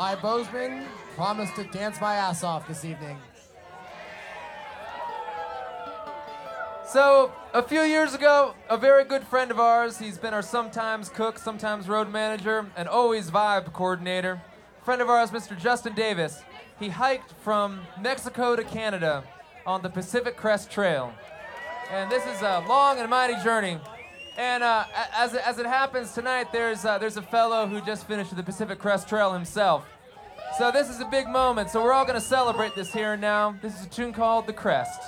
I, Bozeman, promise to dance my ass off this evening. So, a few years ago, a very good friend of ours, he's been our sometimes cook, sometimes road manager, and always vibe coordinator. Friend of ours, Mr. Justin Davis, he hiked from Mexico to Canada on the Pacific Crest Trail. And this is a long and mighty journey. And as it happens tonight, there's a fellow who just finished the Pacific Crest Trail himself. So this is a big moment. So we're all going to celebrate this here and now. This is a tune called The Crest.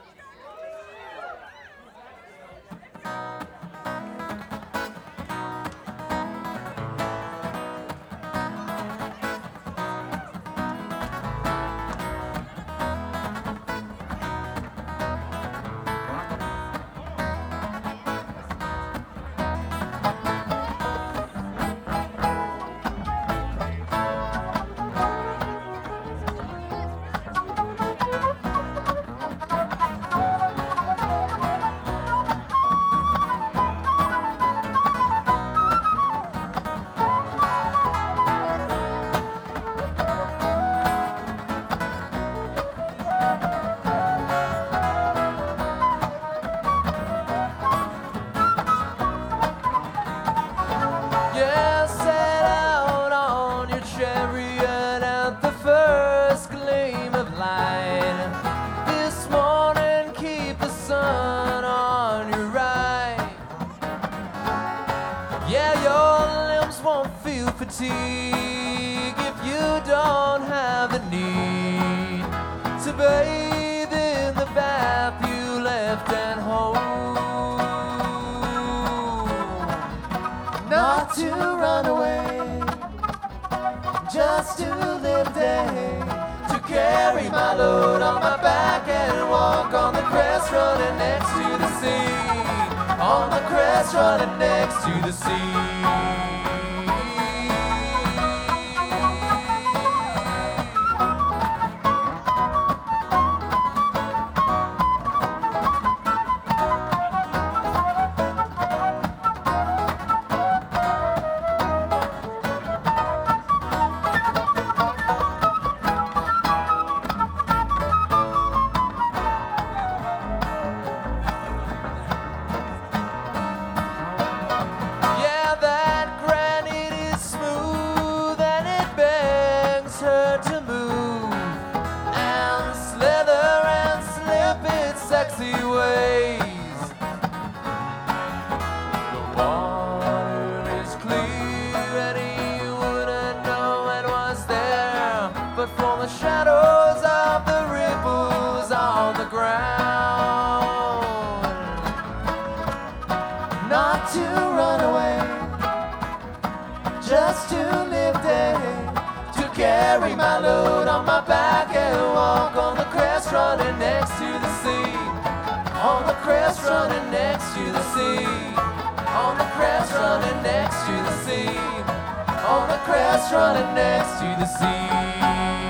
Fatigue if you don't have the need to bathe in the bath you left at home. Not to run away, just to live day, to carry my load on my back and walk on the crest running next to the sea, on the crest running next to the sea. Carry my load on my back and walk on the crest running next to the sea, on the crest running next to the sea, on the crest running next to the sea, on the crest running next to the sea.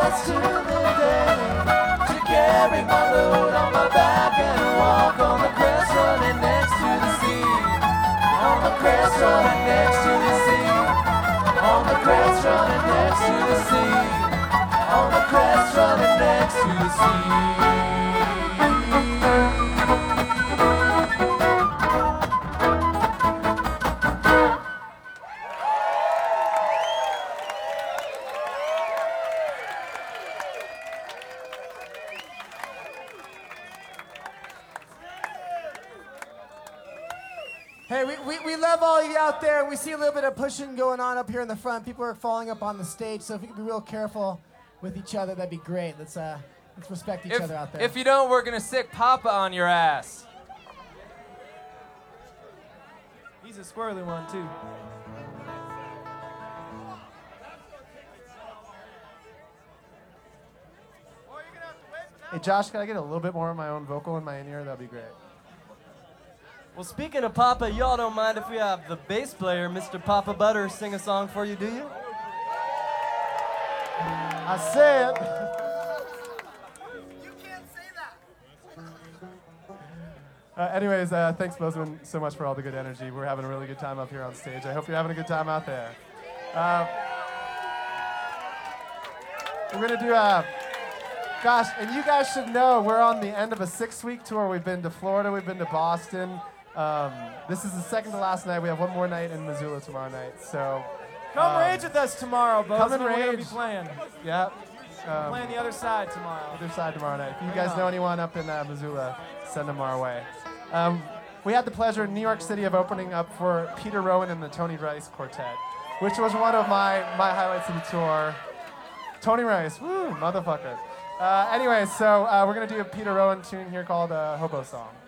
rest to the day, to carry my load on my back and walk on the crest running next to the sea. On the crest running next to the sea. On the crest running next to the sea. On the crest running next to the sea. Hey, we love all of you out there. We see a little bit of pushing going on up here in the front. People are falling up on the stage, so if you can be real careful with each other, that'd be great. Let's respect each other out there. If you don't, we're gonna sick Papa on your ass. He's a squirrely one, too. Hey, Josh, can I get a little bit more of my own vocal in my in-ear? That'd be great. Well, speaking of Papa, y'all don't mind if we have the bass player, Mr. Papa Butter, sing a song for you, do you? I said. You can't say that. Anyways, thanks, Bozeman, so much for all the good energy. We're having a really good time up here on stage. I hope you're having a good time out there. We're going to do gosh, and you guys should know we're on the end of a 6-week tour. We've been to Florida, we've been to Boston. This is the second to last night. We have one more night in Missoula tomorrow night. So Come rage with us tomorrow, Bozeman. come and We're gonna rage. be playing. Yeah. Playing the other side tomorrow. Other side tomorrow night. If you Bring guys it know on. anyone up in Missoula, send them our way. We had the pleasure in New York City of opening up for Peter Rowan and the Tony Rice Quartet, which was one of my highlights of the tour. Tony Rice, woo, motherfucker. Anyway, so we're going to do a Peter Rowan tune here called Hobo Song.